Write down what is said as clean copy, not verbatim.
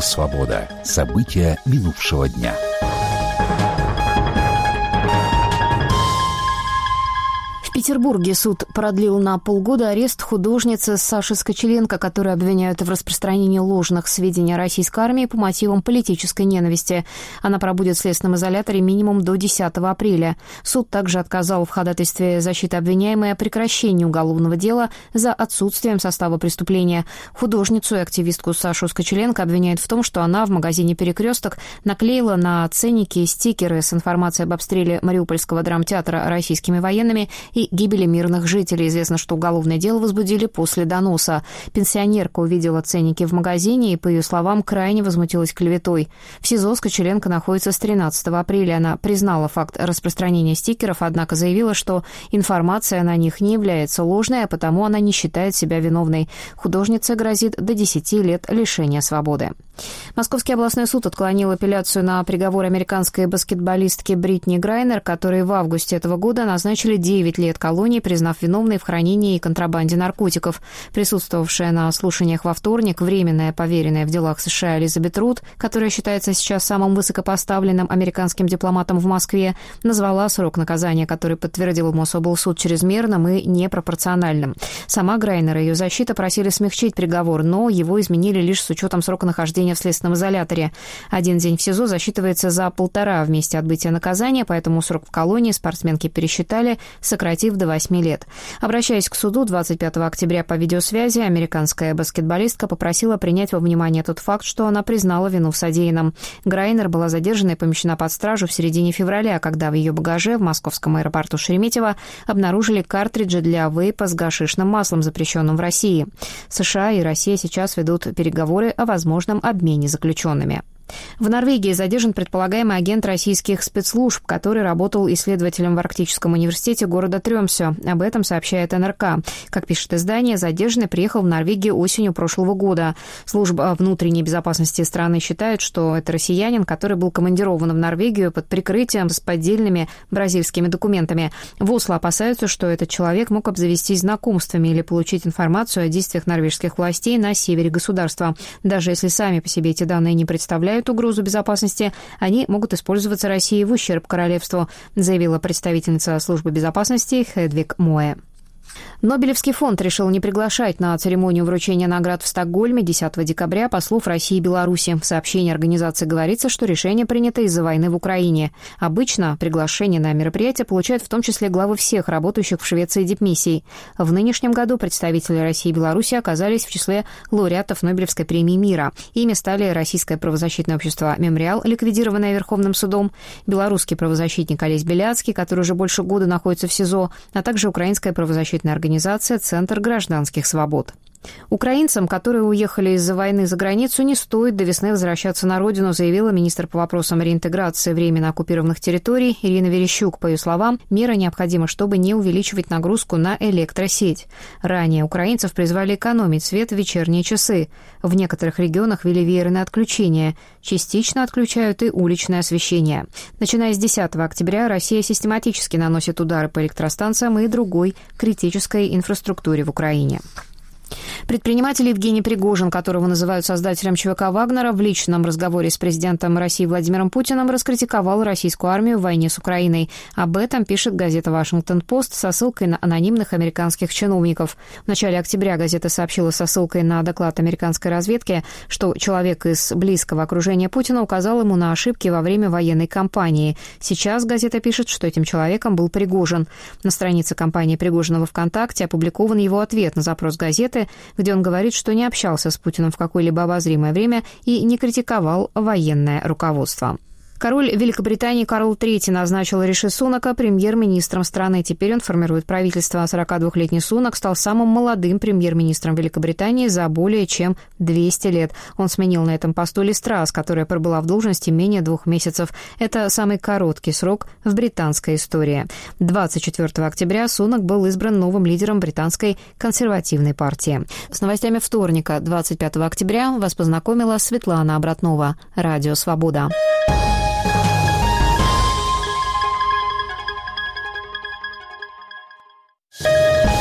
«Свобода». События минувшего дня. В Петербурге суд продлил на полгода арест художницы Саши Скочеленко, которую обвиняют в распространении ложных сведений о российской армии по мотивам политической ненависти. Она пробудет в следственном изоляторе минимум до 10 апреля. Суд также отказал в ходатайстве защиты обвиняемой о прекращении уголовного дела за отсутствием состава преступления. Художницу и активистку Сашу Скочеленко обвиняют в том, что она в магазине «Перекресток» наклеила на ценники стикеры с информацией об обстреле Мариупольского драмтеатра российскими военными и гибели мирных жителей. Известно, что уголовное дело возбудили после доноса. Пенсионерка увидела ценники в магазине и, по ее словам, крайне возмутилась клеветой. В СИЗО Скочеленко находится с 13 апреля. Она признала факт распространения стикеров, однако заявила, что информация на них не является ложной, а потому она не считает себя виновной. Художнице грозит до 10 лет лишения свободы. Московский областной суд отклонил апелляцию на приговор американской баскетболистки Бритни Грайнер, которой в августе этого года назначили 9 лет колонии, признав виновной в хранении и контрабанде наркотиков. Присутствовавшая на слушаниях во вторник временная поверенная в делах США Элизабет Рут, которая считается сейчас самым высокопоставленным американским дипломатом в Москве, назвала срок наказания, который подтвердил Мособлсуд, чрезмерным и непропорциональным. Сама Грайнер и ее защита просили смягчить приговор, но его изменили лишь с учетом срока нахождения в следственном изоляторе. 1 день в СИЗО засчитывается за 1,5 в месте отбытия наказания, поэтому срок в колонии спортсменки пересчитали, сократив до 8 лет. Обращаясь к суду 25 октября по видеосвязи, американская баскетболистка попросила принять во внимание тот факт, что она признала вину в содеянном. Грайнер была задержана и помещена под стражу в середине февраля, когда в ее багаже в московском аэропорту Шереметьево обнаружили картриджи для вейпа с гашишным маслом, запрещенным в России. США и Россия сейчас ведут переговоры о возможном обмене заключенными. В Норвегии задержан предполагаемый агент российских спецслужб, который работал исследователем в Арктическом университете города Трёмсё. Об этом сообщает НРК. Как пишет издание, задержанный приехал в Норвегию осенью прошлого года. Служба внутренней безопасности страны считает, что это россиянин, который был командирован в Норвегию под прикрытием с поддельными бразильскими документами. В Осло опасаются, что этот человек мог обзавестись знакомствами или получить информацию о действиях норвежских властей на севере государства. Даже если сами по себе эти данные не представляют угрозу безопасности, они могут использоваться Россией в ущерб королевству, заявила представительница службы безопасности Хедвиг Моэ. Нобелевский фонд решил не приглашать на церемонию вручения наград в Стокгольме 10 декабря послов России и Беларуси. В сообщении организации говорится, что решение принято из-за войны в Украине. Обычно приглашение на мероприятие получают в том числе главы всех работающих в Швеции дипмиссий. В нынешнем году представители России и Беларуси оказались в числе лауреатов Нобелевской премии мира. Ими стали Российское правозащитное общество «Мемориал», ликвидированное Верховным судом, белорусский правозащитник Олесь Беляцкий, который уже больше года находится в СИЗО, а также украинская правозащитная организация «Центр гражданских свобод». Украинцам, которые уехали из-за войны за границу, не стоит до весны возвращаться на родину, заявила министр по вопросам реинтеграции временно оккупированных территорий Ирина Верещук. По ее словам, мера необходима, чтобы не увеличивать нагрузку на электросеть. Ранее украинцев призвали экономить свет в вечерние часы. В некоторых регионах ввели веерное отключение. Частично отключают и уличное освещение. Начиная с 10 октября Россия систематически наносит удары по электростанциям и другой критической инфраструктуре в Украине. Предприниматель Евгений Пригожин, которого называют создателем ЧВК «Вагнера», в личном разговоре с президентом России Владимиром Путиным раскритиковал российскую армию в войне с Украиной. Об этом пишет газета «Вашингтон-Пост» со ссылкой на анонимных американских чиновников. В начале октября газета сообщила со ссылкой на доклад американской разведки, что человек из близкого окружения Путина указал ему на ошибки во время военной кампании. Сейчас газета пишет, что этим человеком был Пригожин. На странице компании Пригожина во ВКонтакте опубликован его ответ на запрос газеты, где он говорит, что не общался с Путиным в какое-либо обозримое время и не критиковал военное руководство. Король Великобритании Карл III назначил Риши Сунака премьер-министром страны. Теперь он формирует правительство. 42-летний Сунак стал самым молодым премьер-министром Великобритании за более чем 200 лет. Он сменил на этом посту Лиз Трасс, которая пробыла в должности менее 2 месяцев. Это самый короткий срок в британской истории. 24 октября Сунак был избран новым лидером британской консервативной партии. С новостями вторника, 25 октября, вас познакомила Светлана Обратнова. Радио «Свобода».